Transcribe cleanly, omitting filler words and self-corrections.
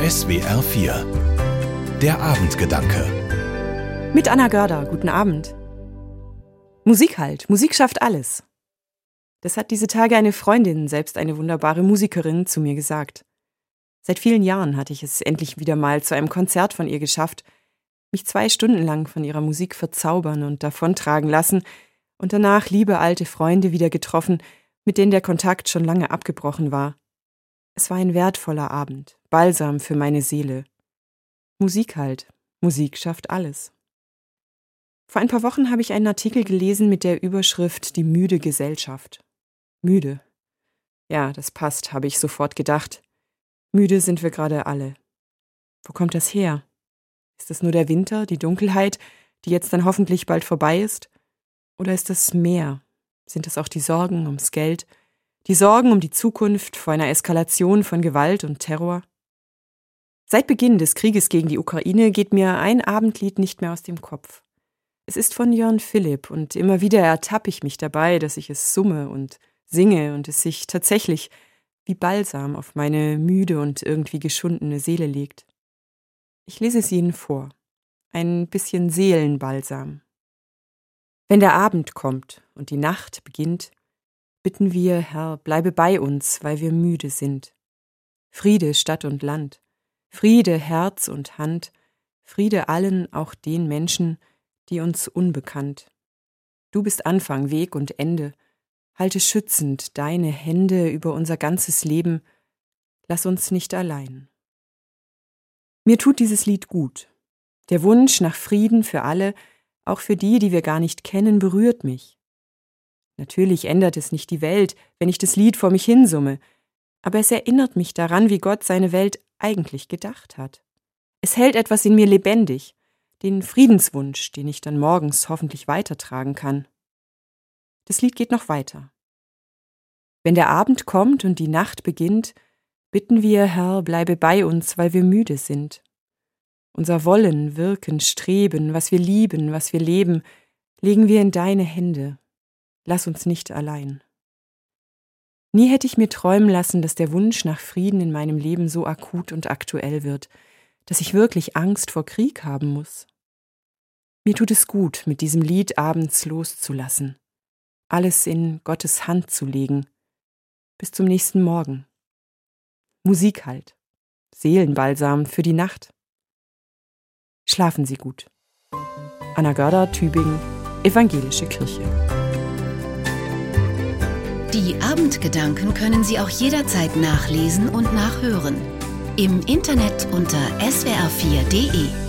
SWR 4 Der Abendgedanke Mit Anna Görder, guten Abend. Musik halt, Musik schafft alles. Das hat diese Tage eine Freundin, selbst eine wunderbare Musikerin, zu mir gesagt. Seit vielen Jahren hatte ich es endlich wieder mal zu einem Konzert von ihr geschafft, mich 2 Stunden lang von ihrer Musik verzaubern und davontragen lassen und danach liebe alte Freunde wieder getroffen, mit denen der Kontakt schon lange abgebrochen war. Es war ein wertvoller Abend, Balsam für meine Seele. Musik halt, Musik schafft alles. Vor ein paar Wochen habe ich einen Artikel gelesen mit der Überschrift »Die müde Gesellschaft«. Müde. Ja, das passt, habe ich sofort gedacht. Müde sind wir gerade alle. Wo kommt das her? Ist es nur der Winter, die Dunkelheit, die jetzt dann hoffentlich bald vorbei ist? Oder ist es mehr? Sind es auch die Sorgen ums Geld? Die Sorgen um die Zukunft vor einer Eskalation von Gewalt und Terror? Seit Beginn des Krieges gegen die Ukraine geht mir ein Abendlied nicht mehr aus dem Kopf. Es ist von Jörn Philipp und immer wieder ertappe ich mich dabei, dass ich es summe und singe und es sich tatsächlich wie Balsam auf meine müde und irgendwie geschundene Seele legt. Ich lese es Ihnen vor. Ein bisschen Seelenbalsam. Wenn der Abend kommt und die Nacht beginnt, bitten wir, Herr, bleibe bei uns, weil wir müde sind. Friede Stadt und Land, Friede Herz und Hand, Friede allen, auch den Menschen, die uns unbekannt. Du bist Anfang, Weg und Ende, halte schützend deine Hände über unser ganzes Leben, lass uns nicht allein. Mir tut dieses Lied gut. Der Wunsch nach Frieden für alle, auch für die, die wir gar nicht kennen, berührt mich. Natürlich ändert es nicht die Welt, wenn ich das Lied vor mich hinsumme, aber es erinnert mich daran, wie Gott seine Welt eigentlich gedacht hat. Es hält etwas in mir lebendig, den Friedenswunsch, den ich dann morgens hoffentlich weitertragen kann. Das Lied geht noch weiter. Wenn der Abend kommt und die Nacht beginnt, bitten wir, Herr, bleibe bei uns, weil wir müde sind. Unser Wollen, Wirken, Streben, was wir lieben, was wir leben, legen wir in deine Hände. Lass uns nicht allein. Nie hätte ich mir träumen lassen, dass der Wunsch nach Frieden in meinem Leben so akut und aktuell wird, dass ich wirklich Angst vor Krieg haben muss. Mir tut es gut, mit diesem Lied abends loszulassen, alles in Gottes Hand zu legen. Bis zum nächsten Morgen. Musik halt, Seelenbalsam für die Nacht. Schlafen Sie gut. Anna Görder, Tübingen, Evangelische Kirche. Die Abendgedanken können Sie auch jederzeit nachlesen und nachhören. Im Internet unter swr4.de.